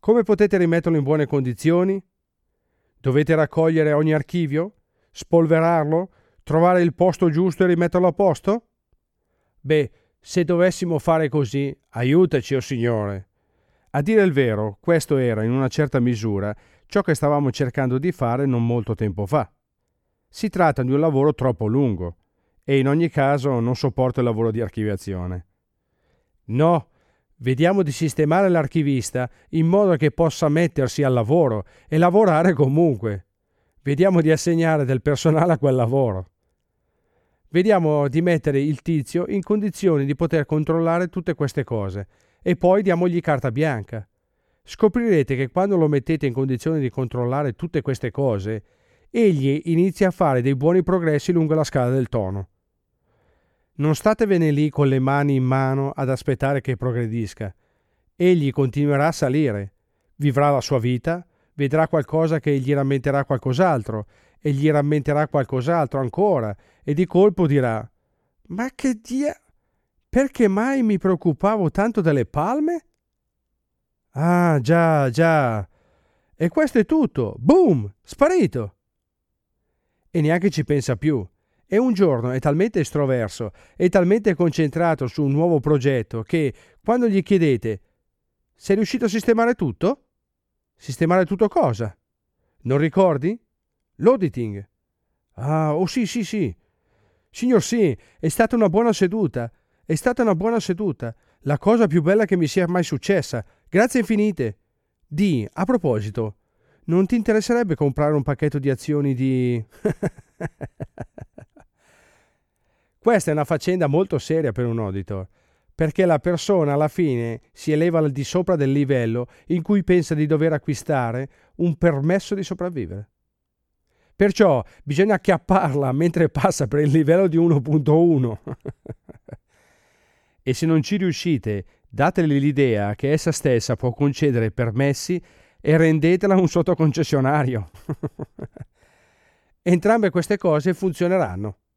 Come potete rimetterlo in buone condizioni? Dovete raccogliere ogni archivio? Spolverarlo? Trovare il posto giusto e rimetterlo a posto? Beh, se dovessimo fare così, aiutaci, o Signore. A dire il vero, questo era, in una certa misura, ciò che stavamo cercando di fare non molto tempo fa. Si tratta di un lavoro troppo lungo e in ogni caso non sopporto il lavoro di archiviazione. No, vediamo di sistemare l'archivista in modo che possa mettersi al lavoro e lavorare comunque. Vediamo di assegnare del personale a quel lavoro. Vediamo di mettere il tizio in condizioni di poter controllare tutte queste cose e poi diamogli carta bianca. Scoprirete che quando lo mettete in condizioni di controllare tutte queste cose, egli inizia a fare dei buoni progressi lungo la scala del tono. Non statevene lì con le mani in mano ad aspettare che progredisca. Egli continuerà a salire, vivrà la sua vita, vedrà qualcosa che gli rammenterà qualcos'altro, e gli rammenterà qualcos'altro ancora, e di colpo dirà: «Ma che perché mai mi preoccupavo tanto delle palme?» «Ah, già, già. E questo è tutto. Boom! Sparito!» E neanche ci pensa più. E un giorno è talmente estroverso e talmente concentrato su un nuovo progetto che, quando gli chiedete: «Sei riuscito a sistemare tutto?» «Sistemare tutto cosa?» «Non ricordi?» «L'auditing». «Ah, oh sì, sì, sì. Signor sì, è stata una buona seduta. È stata una buona seduta. La cosa più bella che mi sia mai successa. Grazie infinite. A proposito, non ti interesserebbe comprare un pacchetto di azioni di...» Questa è una faccenda molto seria per un auditor, perché la persona alla fine si eleva al di sopra del livello in cui pensa di dover acquistare un permesso di sopravvivere. Perciò bisogna acchiapparla mentre passa per il livello di 1.1. E se non ci riuscite, datele l'idea che essa stessa può concedere permessi e rendetela un sottoconcessionario. Entrambe queste cose funzioneranno.